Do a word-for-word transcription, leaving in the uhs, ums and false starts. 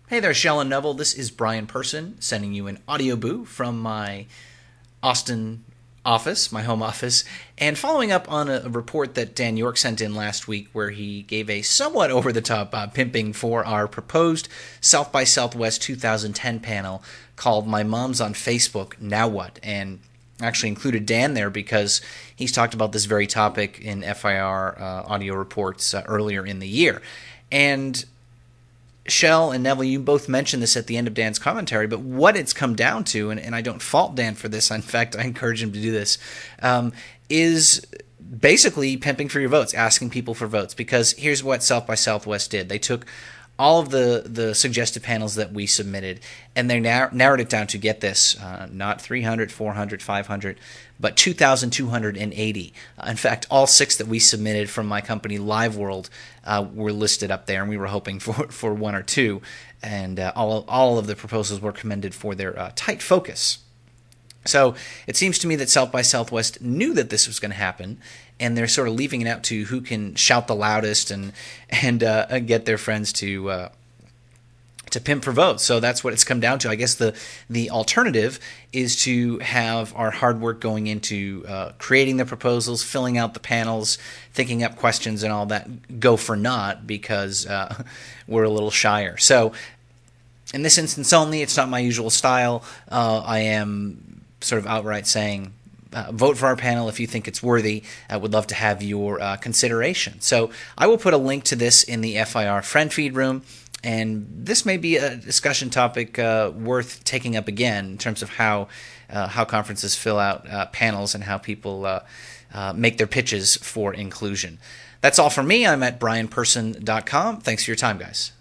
Hey there, Shell and Neville. This is Brian Person sending you an audio boo from my Austin office, my home office, and following up on a, a report that Dan York sent in last week where he gave a somewhat over-the-top uh, pimping for our proposed South by Southwest two thousand ten panel called My Mom's on Facebook, Now What? And actually included Dan there because he's talked about this very topic in F I R uh, audio reports uh, earlier in the year. And Shell and Neville, you both mentioned this at the end of Dan's commentary, but what it's come down to, and, and I don't fault Dan for this, in fact, I encourage him to do this, um, is basically pimping for your votes, asking people for votes. Because here's what South by Southwest did. They took all of the, the suggested panels that we submitted, and they narrow, narrowed it down to, get this, uh, not three hundred, four hundred, five hundred, but two thousand two hundred eighty. Uh, in fact, all six that we submitted from my company, LiveWorld, uh, were listed up there, and we were hoping for, for one or two. And uh, all, all of the proposals were commended for their uh, tight focus. So it seems to me that South by Southwest knew that this was going to happen, and they're sort of leaving it out to who can shout the loudest and and, uh, and get their friends to uh, to pimp for votes. So that's what it's come down to. I guess the the alternative is to have our hard work going into uh, creating the proposals, filling out the panels, thinking up questions, and all that go for naught because uh, we're a little shyer. So in this instance only, it's not my usual style. Uh, I am sort of outright saying, uh, vote for our panel if you think it's worthy. I would love to have your uh, consideration. So I will put a link to this in the F I R friend feed room, and this may be a discussion topic uh, worth taking up again in terms of how uh, how conferences fill out uh, panels and how people uh, uh, make their pitches for inclusion. That's all from me. I'm at brian person dot com. Thanks for your time, guys.